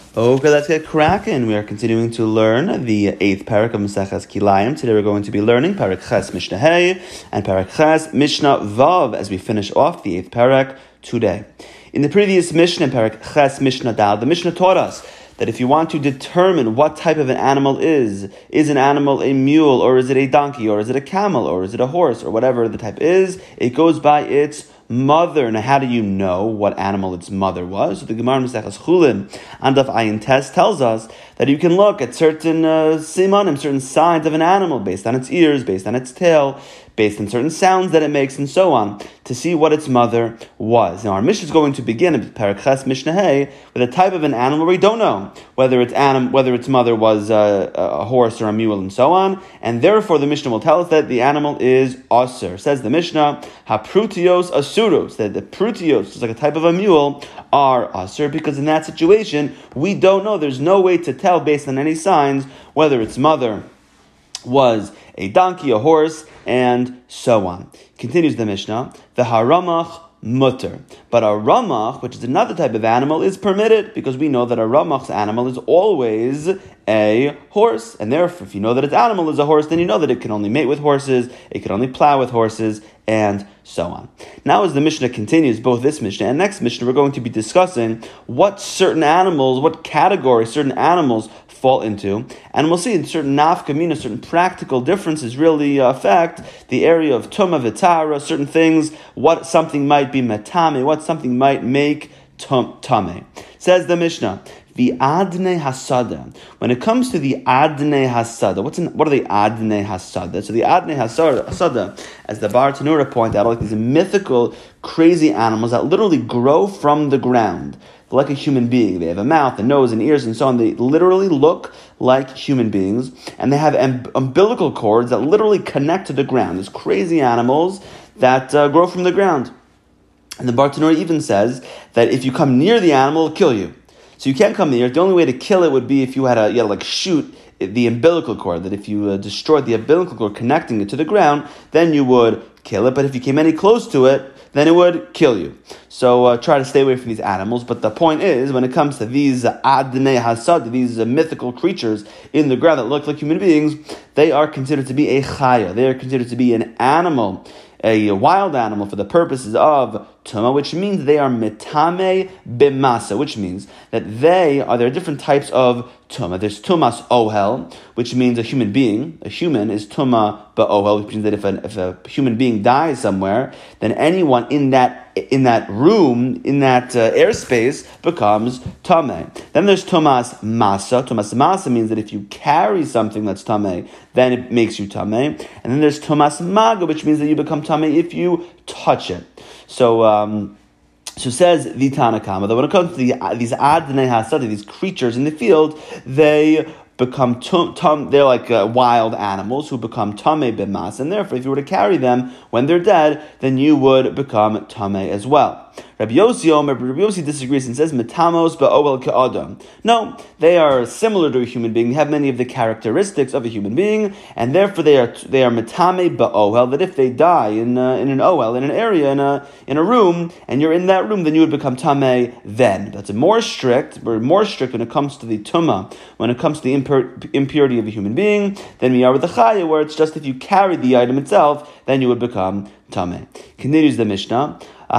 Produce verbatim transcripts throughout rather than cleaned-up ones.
Okay, let's get cracking. We are continuing to learn the eighth parak of Maseches Kilayim. Today we're going to be learning parak Ches Mishnah Hey and parak Ches Mishnah Vav as we finish off the eighth parak today. In the previous Mishnah, parak Ches Mishnah Dal, the Mishnah taught us that if you want to determine what type of an animal is, is an animal a mule, or is it a donkey, or is it a camel, or is it a horse, or whatever the type is, it goes by its mother. Now, how do you know what animal its mother was? So the Gemara Maseches Chulin and Daf Ayin Tes tells us that you can look at certain uh, simanim, certain signs of an animal based on its ears, based on its tail, based on certain sounds that it makes, and so on, to see what its mother was. Now, our Mishnah is going to begin in Parak Ches Mishnah Hey with a type of an animal where we don't know whether its anim- whether its mother was uh, a horse or a mule, and so on, and therefore the Mishnah will tell us that the animal is asur. Says the Mishnah, haprutios asuros, that the prutios, is like a type of a mule, are asur, because in that situation we don't know. There's no way to tell based on any signs whether its mother was a donkey, a horse, and so on. Continues the Mishnah, the haramach mutter. But a ramach, which is another type of animal, is permitted, because we know that a ramach's animal is always a horse. And therefore, if you know that its animal is a horse, then you know that it can only mate with horses, it can only plow with horses, and so on. Now, as the Mishnah continues, both this Mishnah and next Mishnah, we're going to be discussing what certain animals, what category certain animals fall into, and we'll see in certain nafkamina, certain practical differences really affect the area of tumah v'tara, certain things, what something might be metame, what something might make tame. Says the Mishnah, the adne hasada. When it comes to the adne hasada, what's in, what are the adne hasada? So the adne hasada, as the Bar Tanura point out, are like these mythical, crazy animals that literally grow from the ground. They're like a human being. They have a mouth, a nose, and ears, and so on. They literally look like human beings, and they have amb- umbilical cords that literally connect to the ground. There's crazy animals that uh, grow from the ground. And the Bar Tanura even says that if you come near the animal, it'll kill you. So you can't come near it. The only way to kill it would be if you had a, you had to like shoot the umbilical cord, that if you uh, destroyed the umbilical cord connecting it to the ground, then you would kill it. But if you came any close to it, then it would kill you. So uh, try to stay away from these animals. But the point is, when it comes to these uh, adnei hasad, these uh, mythical creatures in the ground that look like human beings, they are considered to be a chaya. They are considered to be an animal, a wild animal for the purposes of tuma, which means they are metame b'masa, which means that they are, there are different types of tuma. There's tumas ohel, which means a human being. A human is tuma ba'ohel, which means that if, an, if a human being dies somewhere, then anyone in that in that room, in that uh, airspace, becomes tameh. Then there's tumas masa. Tumas masa means that if you carry something that's tameh, then it makes you tameh. And then there's tumas maga, which means that you become tameh if you touch it. So, um, so says the Tanakama that when it comes to the, these adnei hasada, these creatures in the field, they become tum, tum they're like uh, wild animals who become tameh b'mas, and therefore if you were to carry them when they're dead, then you would become tameh as well. Rabbi Yossi Omer, Rabbi Yossi disagrees and says metamos ba'oel ka'adam. No, they are similar to a human being. They have many of the characteristics of a human being, and therefore they are they are metame ba'oel. That if they die in uh, in an oel, in an area, in a in a room, and you're in that room, then you would become tameh. Then that's more strict. We're more strict when it comes to the tumah, when it comes to the impur- impurity of a human being. Then we are with the chaya, where it's just if you carry the item itself, then you would become tameh. Continues the Mishnah.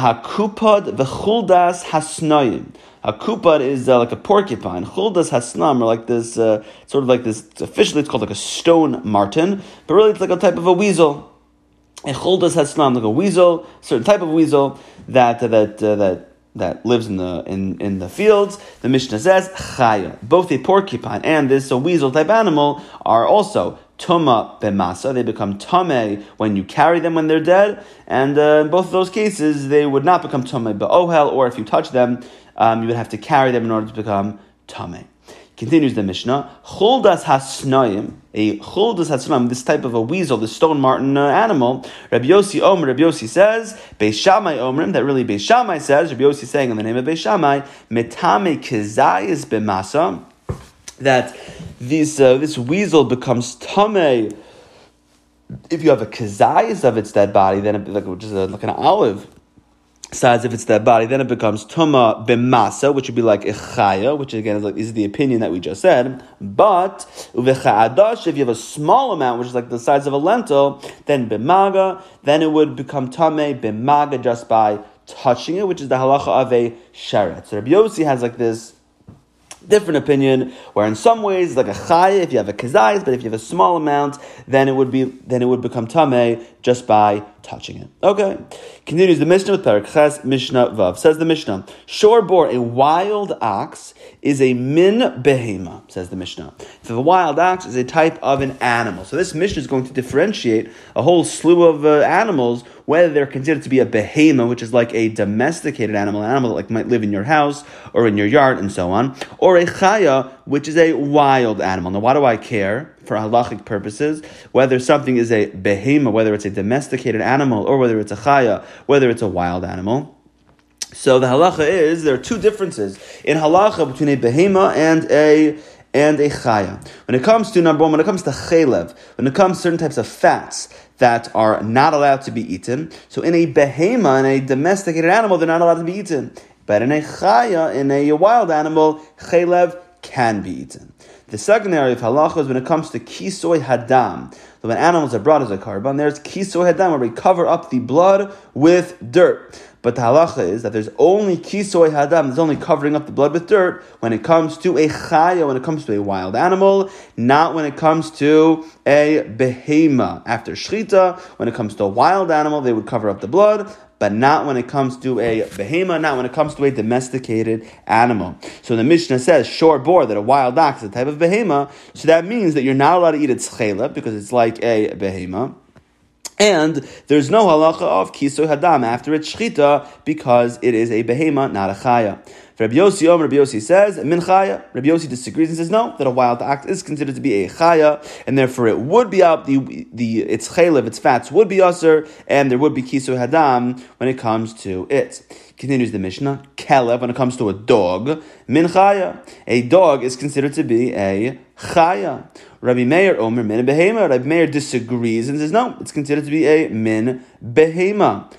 Hakupad v'chuldas hasnoyim. Hakupad is uh, like a porcupine. Chuldas hasnam are like this, uh, sort of like this. Officially, it's called like a stone marten, but really it's like a type of a weasel. A chuldas hasnam, like a weasel, certain type of weasel that uh, that uh, that that lives in the in, in the fields. The Mishnah says chaya. Both a porcupine and this a weasel type animal are also tuma b'masa. They become tameh when you carry them when they're dead, and uh, in both of those cases they would not become tameh ba'ohel, or if you touch them, um, you would have to carry them in order to become tameh. Continues the Mishnah, chuldas hasnoim, a chuldas hasnoim, this type of a weasel, the stone marten uh, animal. Rabbi Yossi Omer, Rabbi Yossi says, Beis Shammai Omrim, that really Beis Shammai says, Rabbi Yossi saying in the name of Beis Shammai, metame kizayis b'masa, that This uh, this weasel becomes tameh if you have a kazayas of its dead body, then it, like, which is a, like an olive size if it's that body, then it becomes tuma b'masa, which would be like a chaya, which again is like is the opinion that we just said. But uvecha'adash, if you have a small amount, which is like the size of a lentil, then b'maga, then it would become tame b'maga just by touching it, which is the halacha of a sheret. So Rabbi Yossi has like this different opinion, where in some ways it's like a chaya if you have a kazayis, but if you have a small amount, then it would be then it would become tameh just by touching it. Okay. Continues the Mishnah with Perek Ches, Mishnah Vav. Says the Mishnah, shor bor, a wild ox is a min behema, says the Mishnah. If a wild ox is a type of an animal. So this Mishnah is going to differentiate a whole slew of uh, animals, whether they're considered to be a behema, which is like a domesticated animal, an animal that like might live in your house or in your yard and so on, or a chaya, which is a wild animal. Now, why do I care for halachic purposes whether something is a behema, whether it's a domesticated animal, or whether it's a chaya, whether it's a wild animal? So the halacha is, there are two differences in halacha between a behema and a and a chaya. When it comes to, number one, when it comes to chelev, when it comes to certain types of fats that are not allowed to be eaten, so in a behema, in a domesticated animal, they're not allowed to be eaten. But in a chaya, in a wild animal, chelev can be eaten. The second area of halacha is when it comes to kisoy hadam. So when animals are brought as a karban, there's kisoy hadam, where we cover up the blood with dirt. But the halacha is that there's only kisoy hadam, there's only covering up the blood with dirt when it comes to a chaya, when it comes to a wild animal, not when it comes to a behema. After shchita, when it comes to a wild animal, they would cover up the blood, but not when it comes to a behema, not when it comes to a domesticated animal. So the Mishnah says, shor bor, that a wild ox is a type of behema, so that means that you're not allowed to eat its chela, because it's like a behema. And there's no halacha of kisoy hadam after its shchita, because it is a behema, not a chaya. Rabbi Yossi, Omer, Rabbi Yossi says, min chaya. Rabbi Yossi disagrees and says, no, that a wild ox is considered to be a chaya, and therefore it would be up, the, the, its chaylev, its fats would be usher, and there would be kisoy hadam when it comes to it. Continues the Mishnah, kelev, when it comes to a dog, min chaya. A dog is considered to be a chaya. Rabbi Meir, Omer, min behema. Rabbi Meir disagrees and says, no, it's considered to be a min behema.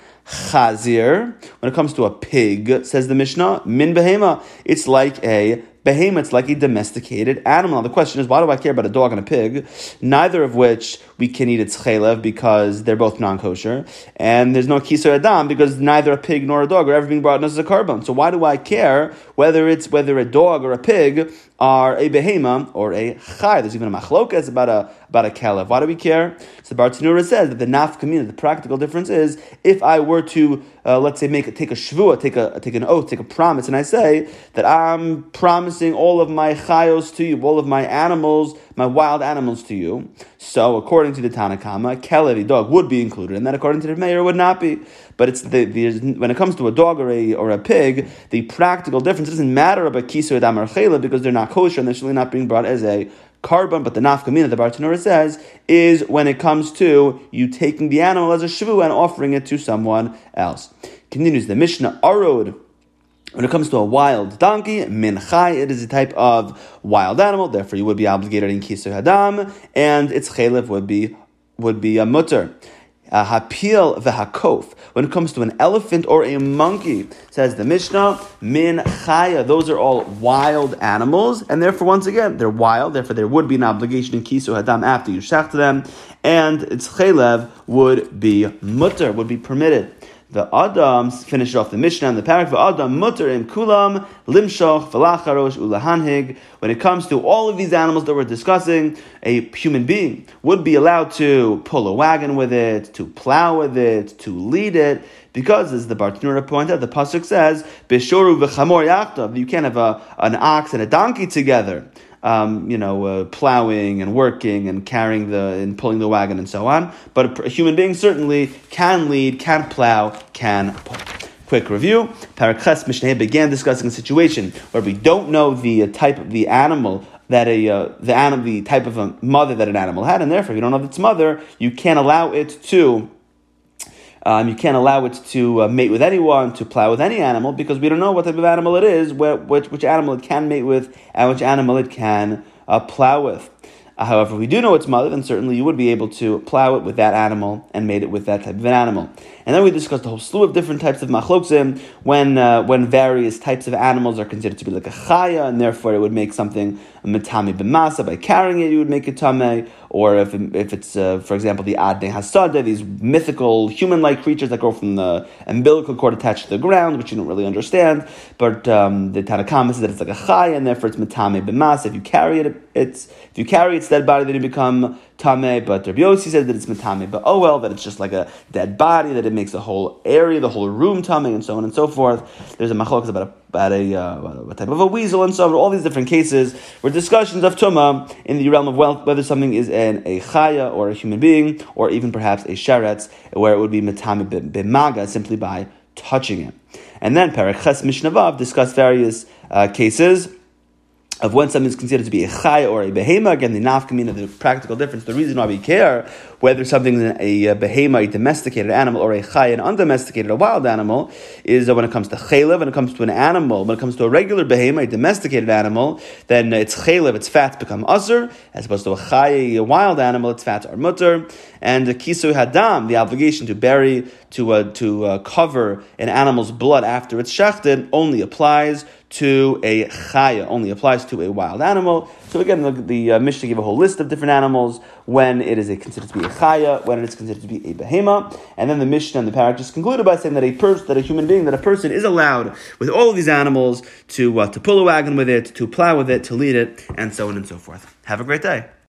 Chazir, when it comes to a pig, says the Mishnah, min behema, it's like a behema, it's like a domesticated animal. Now the question is, why do I care about a dog and a pig, neither of which we can eat its chaylev because they're both non-kosher, and there's no kisoy adam because neither a pig nor a dog are ever being brought in as a karban. So why do I care whether it's whether a dog or a pig are a behema or a chay? There's even a machlokas about a about a kelev. Why do we care? So the Bartanura says that the nafkamina, the practical difference is, if I were to uh, let's say make take a shvua, take a take an oath, take a promise, and I say that I'm promising all of my chayos to you, all of my animals, my wild animals to you. So according to the Tanakama, kelev, a dog, would be included, and then according to the Meir, would not be. But it's the, the when it comes to a dog or a or a pig, the practical difference, it doesn't matter about kisoy adam or chaylev because they're not kosher and they're surely not being brought as a karban. But the nafkamina, the Bartanura says, is when it comes to you taking the animal as a shvu and offering it to someone else. Continues the Mishnah, arod. When it comes to a wild donkey, min chai, it is a type of wild animal, therefore you would be obligated in kisoy hadam, and its chaylev would be would be a mutter. Uh, hapil v'hakof. When it comes to an elephant or a monkey, says the Mishnah, min chaya. Those are all wild animals, and therefore, once again, they're wild. Therefore, there would be an obligation in kisoy hadam after you shach to them, and its chaylev would be mutter, would be permitted. The Adam finishes off the Mishnah and the parak. The Adam mutter in kulam limshoch v'lacharosh ulahanhig. When it comes to all of these animals that we're discussing, a human being would be allowed to pull a wagon with it, to plow with it, to lead it, because as the Bartanura pointed out, the pasuk says beshoru v'chamor yachtav. You can't have a, an ox and a donkey together. Um, you know, uh, plowing and working and carrying the and pulling the wagon and so on. But a, a human being certainly can lead, can plow, can pull. Quick review: Perek Ches Mishnah began discussing a situation where we don't know the uh, type of the animal that a uh, the animal, the type of a mother that an animal had, and therefore you don't know its mother. You can't allow it to. Um, you can't allow it to uh, mate with anyone, to plow with any animal, because we don't know what type of animal it is, where, which, which animal it can mate with, and which animal it can uh, plow with. Uh, however, if we do know it's mother, then certainly you would be able to plow it with that animal and mate it with that type of an animal. And then we discussed a whole slew of different types of machloksim when uh, when various types of animals are considered to be like a chaya, and therefore it would make something metame b'masa. By carrying it, you would make it tameh. Or if if it's, uh, for example, the adne hasada, these mythical human-like creatures that grow from the umbilical cord attached to the ground, which you don't really understand. But um, the Tanakama says that it's like a chaya, and therefore it's metame b'masa. If you carry it, it's if you carry its dead body, then you become tameh. But Rabbi Yossi says that it's metame, but oh well, that it's just like a dead body, that it makes the whole area, the whole room tameh, and so on and so forth. There's a machlokes about a about a uh, what type of a weasel and so on. All these different cases were discussions of tumah in the realm of wealth, whether something is an a chaya or a human being, or even perhaps a sheretz, where it would be metame b'maga simply by touching it. And then Perek Ches Mishnah Vav discussed various uh, cases of when something is considered to be a chaya or a behema. Again, the nafkamina, the practical difference, the reason why we care whether something is a behema, a domesticated animal, or a chaya, an undomesticated, a wild animal, is uh, when it comes to chaylev, when it comes to an animal, when it comes to a regular behema, a domesticated animal, then it's chaylev, its fats become asur, as opposed to a chaya, a wild animal, its fats are mutter. And the kisui hadam, the obligation to bury, to uh, to uh, cover an animal's blood after it's shechted, only applies to a chaya, only applies to a wild animal. So again, the, the uh, Mishnah gave a whole list of different animals when it is a, considered to be a chaya, when it is considered to be a behema, and then the Mishnah and the parak just concluded by saying that a person, that a human being, that a person is allowed with all of these animals to uh, to pull a wagon with it, to plow with it, to lead it, and so on and so forth. Have a great day.